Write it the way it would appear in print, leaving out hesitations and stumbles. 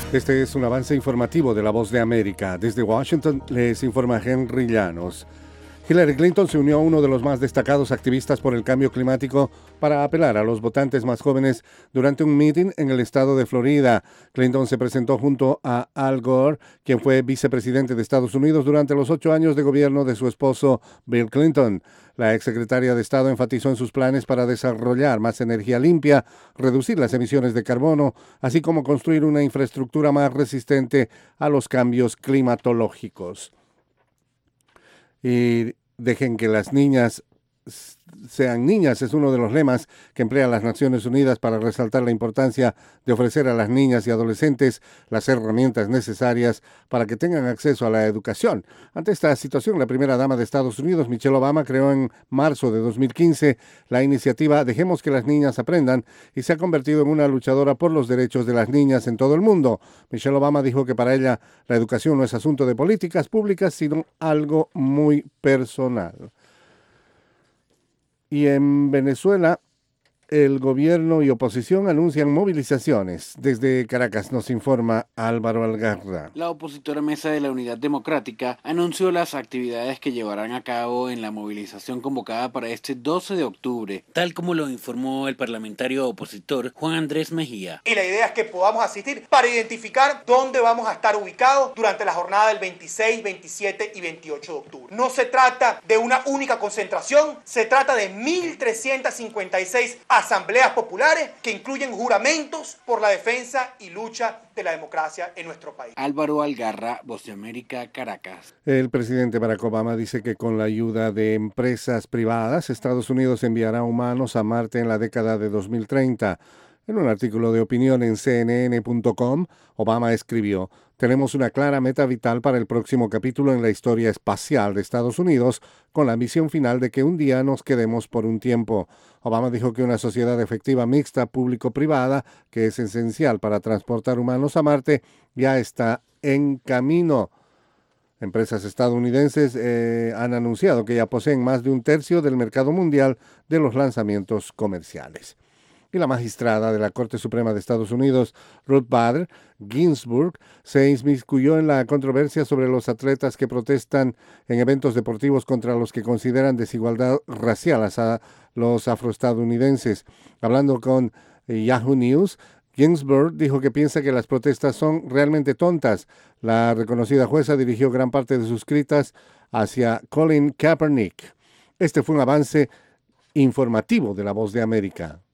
Este es un avance informativo de La Voz de América. Desde Washington les informa Henry Llanos. Hillary Clinton se unió a uno de los más destacados activistas por el cambio climático para apelar a los votantes más jóvenes durante un meeting en el estado de Florida. Clinton se presentó junto a Al Gore, quien fue vicepresidente de Estados Unidos durante los 8 años de gobierno de su esposo Bill Clinton. La exsecretaria de Estado enfatizó en sus planes para desarrollar más energía limpia, reducir las emisiones de carbono, así como construir una infraestructura más resistente a los cambios climatológicos. Y dejen que las niñas sean niñas es uno de los lemas que emplean las Naciones Unidas para resaltar la importancia de ofrecer a las niñas y adolescentes las herramientas necesarias para que tengan acceso a la educación. Ante esta situación, la primera dama de Estados Unidos, Michelle Obama, creó en marzo de 2015 la iniciativa Dejemos que las niñas aprendan y se ha convertido en una luchadora por los derechos de las niñas en todo el mundo. Michelle Obama dijo que para ella la educación no es asunto de políticas públicas, sino algo muy personal. Y en Venezuela, el gobierno y oposición anuncian movilizaciones. Desde Caracas nos informa Álvaro Algarra. La opositora Mesa de la Unidad Democrática anunció las actividades que llevarán a cabo en la movilización convocada para este 12 de octubre, tal como lo informó el parlamentario opositor Juan Andrés Mejía. Y la idea es que podamos asistir para identificar dónde vamos a estar ubicados durante la jornada del 26, 27 y 28 de octubre. No se trata de una única concentración, se trata de 1.356 asambleas populares que incluyen juramentos por la defensa y lucha de la democracia en nuestro país. Álvaro Algarra, Voz de América, Caracas. El presidente Barack Obama dice que con la ayuda de empresas privadas, Estados Unidos enviará humanos a Marte en la década de 2030. En un artículo de opinión en CNN.com, Obama escribió: tenemos una clara meta vital para el próximo capítulo en la historia espacial de Estados Unidos, con la misión final de que un día nos quedemos por un tiempo. Obama dijo que una sociedad efectiva mixta público-privada, que es esencial para transportar humanos a Marte, ya está en camino. Empresas estadounidenses han anunciado que ya poseen más de un tercio del mercado mundial de los lanzamientos comerciales. Y la magistrada de la Corte Suprema de Estados Unidos, Ruth Bader Ginsburg, se inmiscuyó en la controversia sobre los atletas que protestan en eventos deportivos contra los que consideran desigualdad racial a los afroestadounidenses. Hablando con Yahoo News, Ginsburg dijo que piensa que las protestas son realmente tontas. La reconocida jueza dirigió gran parte de sus críticas hacia Colin Kaepernick. Este fue un avance informativo de La Voz de América.